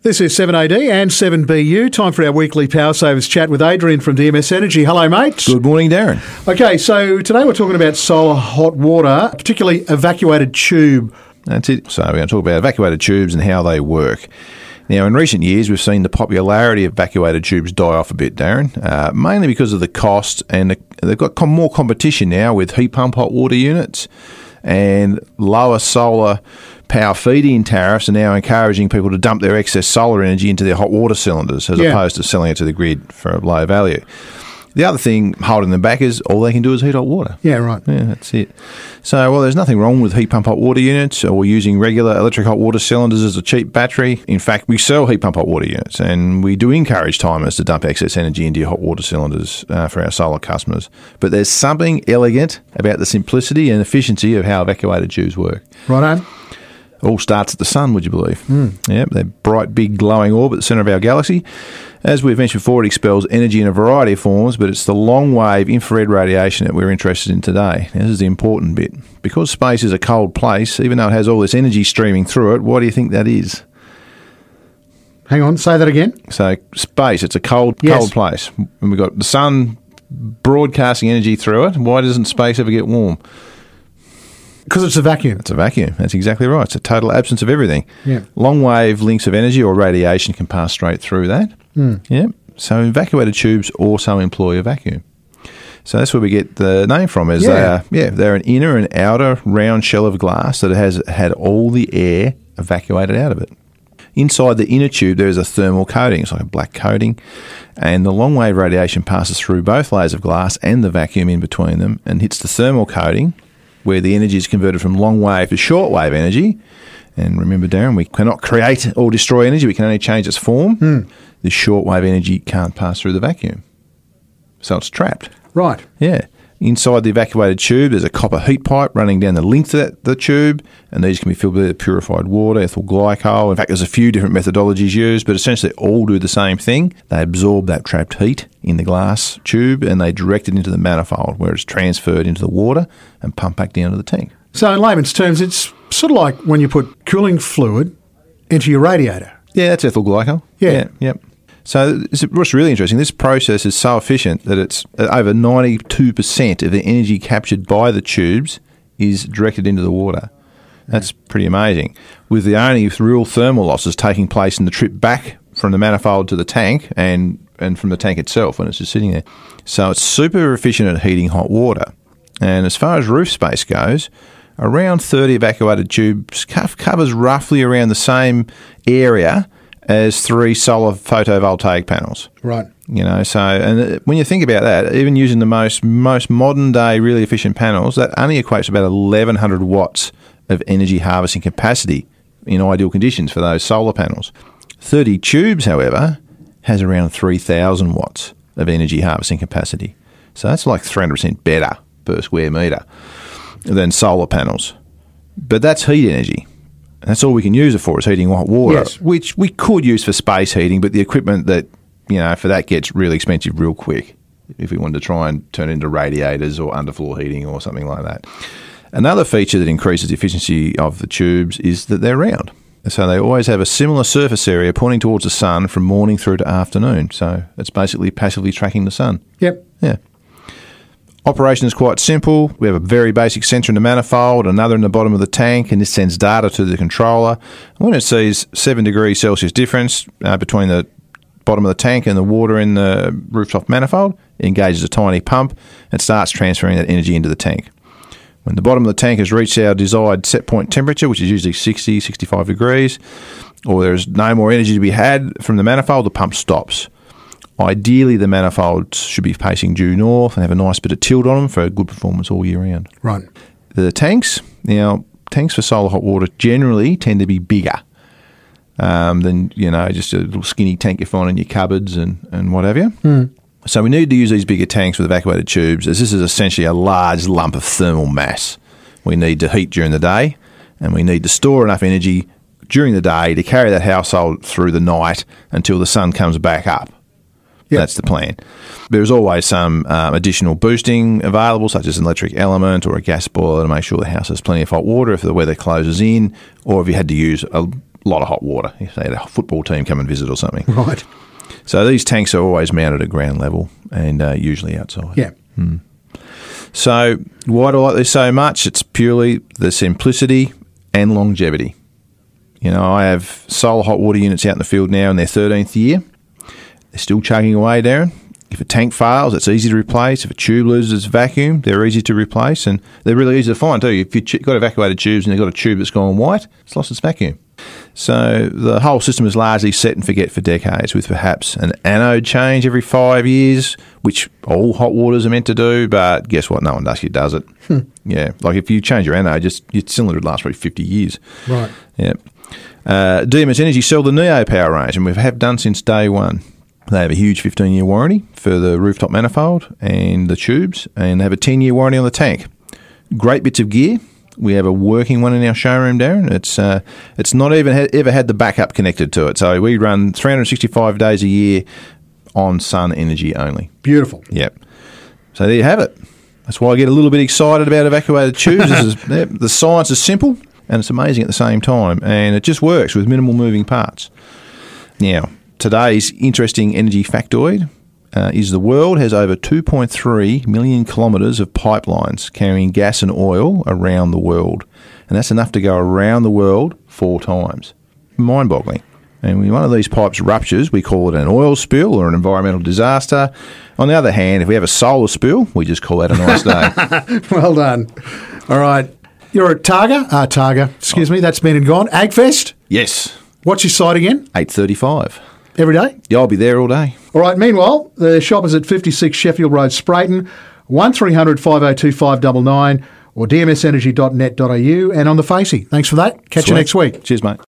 This is 7AD and 7BU. Time for our weekly Power Savers chat with Adrian from DMS Energy. Hello, mate. Good morning, Darren. Okay, so today we're talking about solar hot water, particularly evacuated tube. That's it. So we're going to talk about evacuated tubes and how they work. Now, in recent years, we've seen the popularity of evacuated tubes die off a bit, Darren, mainly because of the cost, and they've got more competition now with heat pump hot water units, and lower solar power feed-in tariffs are now encouraging people to dump their excess solar energy into their hot water cylinders as opposed to selling it to the grid for a low value. The other thing holding them back is all they can do is heat hot water. Yeah, right. Yeah, that's it. So, well, there's nothing wrong with heat pump hot water units or using regular electric hot water cylinders as a cheap battery. In fact, we sell heat pump hot water units, and we do encourage timers to dump excess energy into your hot water cylinders for our solar customers. But there's something elegant about the simplicity and efficiency of how evacuated tubes work. Righto. All starts at the sun, would you believe? Yep, they're bright, big, glowing orb at the centre of our galaxy. As we've mentioned before, it expels energy in a variety of forms, but it's the long-wave infrared radiation that we're interested in today. Now, this is the important bit. Because space is a cold place, even though it has all this energy streaming through it, what do you think that is? Hang on, say that again. So, space, it's a cold place. And we've got the sun broadcasting energy through it. Why doesn't space ever get warm? Because it's a vacuum. It's a vacuum. That's exactly right. It's a total absence of everything. Yeah. Long wave links of energy or radiation can pass straight through that. Yeah. So evacuated tubes also employ a vacuum. So that's where we get the name from. Is they're an inner and outer round shell of glass that has had all the air evacuated out of it. Inside the inner tube, there is a thermal coating. It's like a black coating. And the long wave radiation passes through both layers of glass and the vacuum in between them and hits the thermal coating, where the energy is converted from long wave to short wave energy. And remember, Darren, we cannot create or destroy energy. We can only change its form. The short wave energy can't pass through the vacuum. So it's trapped. Right. Yeah. Inside the evacuated tube, there's a copper heat pipe running down the length of the tube, and these can be filled with purified water, ethyl glycol. In fact, there's a few different methodologies used, but essentially all do the same thing. They absorb that trapped heat in the glass tube, and they direct it into the manifold, where it's transferred into the water and pumped back down to the tank. So in layman's terms, it's sort of like when you put cooling fluid into your radiator. Yeah, that's ethyl glycol. Yeah. Yep. So what's really interesting, this process is so efficient that it's over 92% of the energy captured by the tubes is directed into the water. That's pretty amazing. With the only real thermal losses taking place in the trip back from the manifold to the tank and from the tank itself when it's just sitting there. So it's super efficient at heating hot water. And as far as roof space goes, around 30 evacuated tubes covers roughly around the same area as 3 solar photovoltaic panels. Right. You know, so, and when you think about that, even using the most modern day really efficient panels, that only equates to about 1,100 watts of energy harvesting capacity in ideal conditions for those solar panels. 30 tubes, however, has around 3,000 watts of energy harvesting capacity. So that's like 300% better per square metre than solar panels. But that's heat energy. That's all we can use it for is heating hot water, which we could use for space heating, but the equipment that, you know, for that gets really expensive real quick if we wanted to try and turn it into radiators or underfloor heating or something like that. Another feature that increases the efficiency of the tubes is that they're round. So they always have a similar surface area pointing towards the sun from morning through to afternoon. So it's basically passively tracking the sun. Yep. Yeah. Operation is quite simple. We have a very basic sensor in the manifold, another in the bottom of the tank, and this sends data to the controller. And when it sees 7 degrees Celsius difference between the bottom of the tank and the water in the rooftop manifold, it engages a tiny pump and starts transferring that energy into the tank. When the bottom of the tank has reached our desired set point temperature, which is usually 60, 65 degrees, or there's no more energy to be had from the manifold, the pump stops. Ideally, the manifolds should be facing due north and have a nice bit of tilt on them for good performance all year round. Right. The tanks for solar hot water generally tend to be bigger than, you know, just a little skinny tank you find in your cupboards and what have you. So we need to use these bigger tanks with evacuated tubes, as this is essentially a large lump of thermal mass we need to heat during the day, and we need to store enough energy during the day to carry that household through the night until the sun comes back up. Yep. That's the plan. There's always some additional boosting available, such as an electric element or a gas boiler to make sure the house has plenty of hot water if the weather closes in, or if you had to use a lot of hot water. If they had a football team come and visit or something. Right. So these tanks are always mounted at ground level and usually outside. Yeah. So why do I like this so much? It's purely the simplicity and longevity. You know, I have solar hot water units out in the field now in their 13th year. They're still chugging away, Darren. If a tank fails, it's easy to replace. If a tube loses its vacuum, they're easy to replace, and they're really easy to find too. If you've got evacuated tubes and you've got a tube that's gone white, it's lost its vacuum. So the whole system is largely set and forget for decades, with perhaps an anode change every 5 years, which all hot waters are meant to do, but guess what? No one does it. Yeah, like if you change your anode, your cylinder would last probably 50 years. Right. Yeah. DMS Energy sell the Neo power range, and we have done since day one. They have a huge 15-year warranty for the rooftop manifold and the tubes, and they have a 10-year warranty on the tank. Great bits of gear. We have a working one in our showroom, Darren. It's not even ever had the backup connected to it. So we run 365 days a year on sun energy only. Beautiful. Yep. So there you have it. That's why I get a little bit excited about evacuated tubes. The science is simple and it's amazing at the same time, and it just works with minimal moving parts. Now, today's interesting energy factoid is the world has over 2.3 million kilometres of pipelines carrying gas and oil around the world. And that's enough to go around the world 4 times. Mind-boggling. And when one of these pipes ruptures, we call it an oil spill or an environmental disaster. On the other hand, if we have a solar spill, we just call that a nice day. Well done. All right. You're at Targa. Excuse me, that's been and gone. AgFest? Yes. What's your site again? 8:35. Every day? Yeah, I'll be there all day. All right, meanwhile, the shop is at 56 Sheffield Road, Sprayton, 1300 502 599 or dmsenergy.net.au and on the Facey. Thanks for that. Catch you next week. Cheers, mate.